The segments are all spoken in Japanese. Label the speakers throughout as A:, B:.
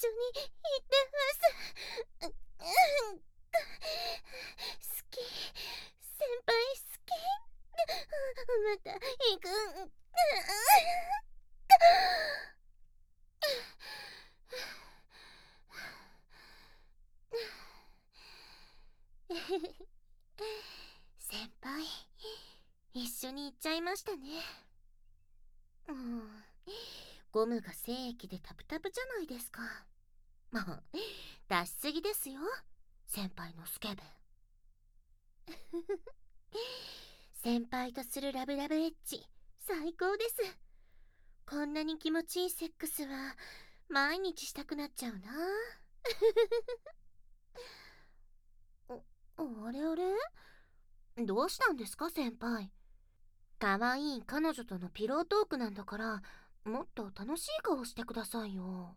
A: 緒に行ってます。好き。先輩好き。また行く。先輩、一緒に行っちゃいましたね。ゴムが精液でタプタプじゃないですか。もう出しすぎですよ、先輩のスケベ。先輩とするラブラブエッチ最高です。こんなに気持ちいいセックスは毎日したくなっちゃうな。あれあれ、どうしたんですか先輩。かわいい彼女とのピロートークなんだから、もっと楽しい顔してくださいよ。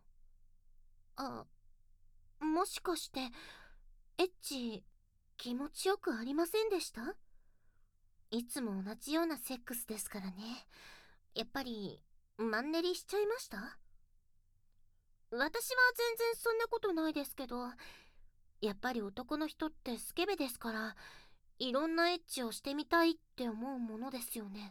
A: もしかしてエッチ気持ちよくありませんでした？いつも同じようなセックスですからね。やっぱりマンネリしちゃいました？私は全然そんなことないですけど、やっぱり男の人ってスケベですから、いろんなエッチをしてみたいって思うものですよね。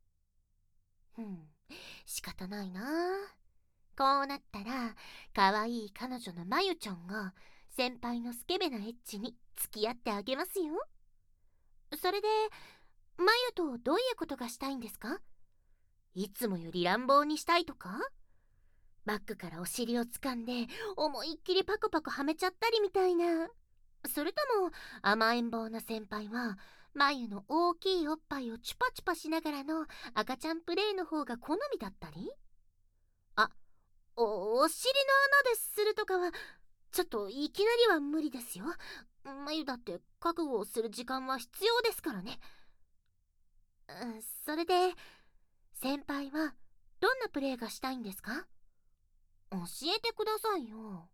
A: 仕方ないな。こうなったら、かわいい彼女のまゆちゃんが先輩のスケベなエッチに付き合ってあげますよ。それで、まゆとどういうことがしたいんですか？いつもより乱暴にしたいとか？バッグからお尻を掴んで思いっきりパクパクはめちゃったりみたいな。それとも甘えん坊な先輩は眉の大きいおっぱいをチュパチュパしながらの赤ちゃんプレイの方が好みだったり？あ、お尻の穴でするとかはちょっといきなりは無理ですよ。眉だって覚悟をする時間は必要ですからね。それで先輩はどんなプレイがしたいんですか？教えてくださいよ。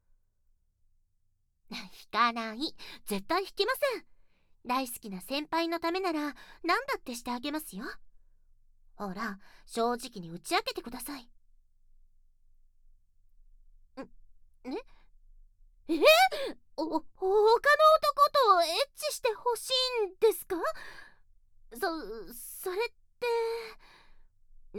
A: 引かない。絶対引きません。大好きな先輩のためなら何だってしてあげますよ。ほら、正直に打ち明けてください。ええ他の男とエッチしてほしいんですか？それって、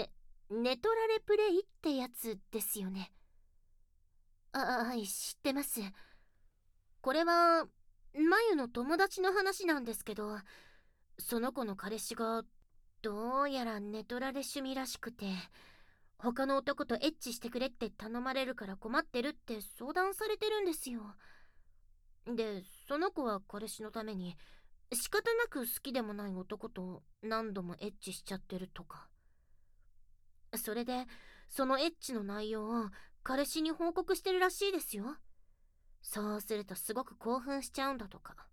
A: ネトラレプレイってやつですよね。はい、知ってます。これは、まゆの友達の話なんですけど、その子の彼氏が、どうやらネトラレ趣味らしくて、他の男とエッチしてくれって頼まれるから困ってるって相談されてるんですよ。で、その子は彼氏のために、仕方なく好きでもない男と何度もエッチしちゃってるとか。それで、そのエッチの内容を彼氏に報告してるらしいですよ。そうするとすごく興奮しちゃうんだとか。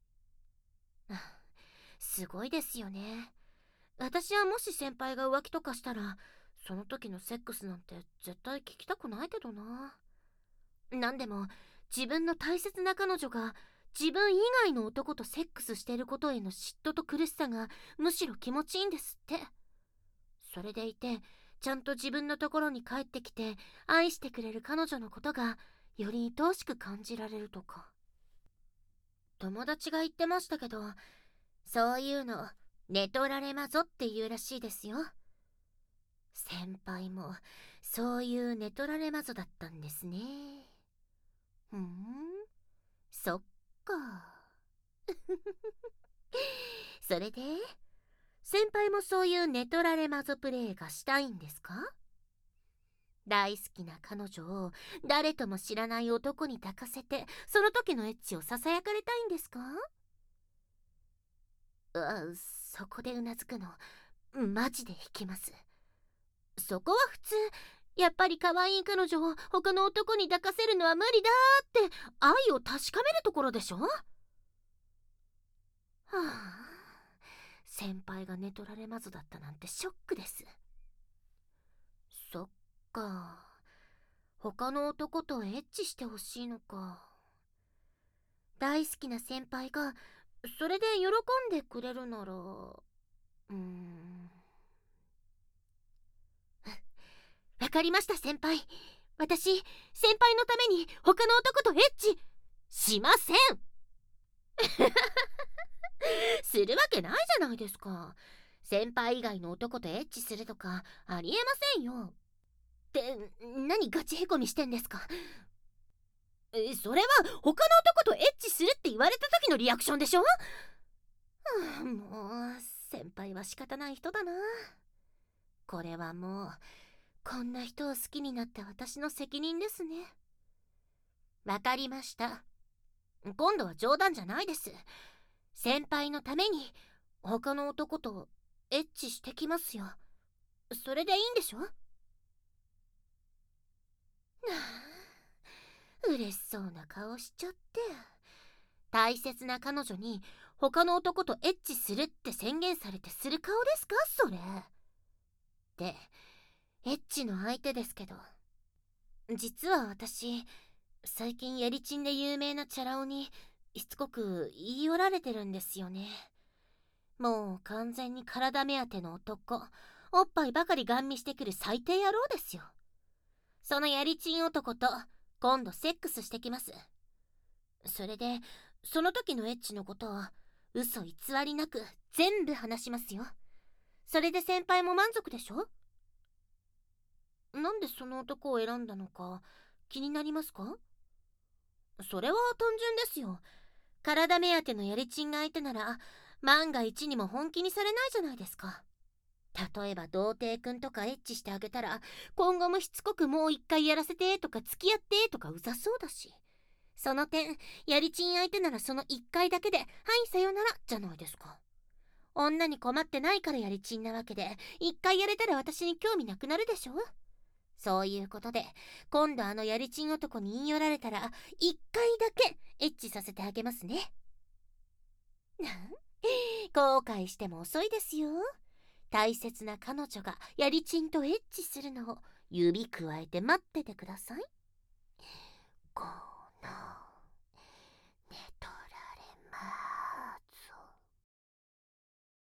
A: すごいですよね。私はもし先輩が浮気とかしたら、その時のセックスなんて絶対聞きたくないけどな。なんでも、自分の大切な彼女が自分以外の男とセックスしてることへの嫉妬と苦しさがむしろ気持ちいいんですって。それでいて、ちゃんと自分のところに帰ってきて愛してくれる彼女のことがより愛おしく感じられるとか。友達が言ってましたけど、そういうの寝取られまぞって言うらしいですよ。先輩もそういう寝取られまぞだったんですね。そっか。それで先輩もそういう寝取られマゾプレイがしたいんですか？大好きな彼女を誰とも知らない男に抱かせてその時のエッチをささやかれたいんですか？そこでうなずくのマジで引きます。そこは普通、やっぱり可愛い彼女を他の男に抱かせるのは無理だって愛を確かめるところでしょ。はあ、先輩が寝取られマゾだったなんてショックです。そっか、他の男とエッチしてほしいのか。大好きな先輩がそれで喜んでくれるなら、わかりました先輩。 私、先輩のために他の男とエッチしませんするわけないじゃないですか。先輩以外の男とエッチするとかありえませんよ。って何ガチへこみしてんですか？それは他の男とエッチするって言われた時のリアクションでしょ？もう先輩は仕方ない人だな。これはもうこんな人を好きになった私の責任ですね。わかりました。今度は冗談じゃないです。先輩のために他の男とエッチしてきますよ。それでいいんでしょ？嬉しそうな顔しちゃって。大切な彼女に他の男とエッチするって宣言されてする顔ですかそれ？で、エッチの相手ですけど、実は私最近やりちんで有名なチャラ男にしつこく言い寄られてるんですよね。もう完全に体目当ての男、おっぱいばかりガン見してくる最低野郎ですよ。そのやりちん男と今度セックスしてきます。それでその時のエッチのことを嘘偽りなく全部話しますよ。それで先輩も満足でしょ？なんでその男を選んだのか気になりますか？それは単純ですよ。体目当てのやりちんが相手なら万が一にも本気にされないじゃないですか。例えば童貞くんとかエッチしてあげたら今後もしつこくもう一回やらせてとか付き合ってとかうざそうだし、その点やりちん相手ならその一回だけではいさよならじゃないですか。女に困ってないからやりちんなわけで一回やれたら私に興味なくなるでしょ。そういうことで今度あのやりちん男に言い寄られたら一回だけエッチさせてあげますね。後悔しても遅いですよ。大切な彼女がやりちんとエッチするのを指くわえて待っててください。こう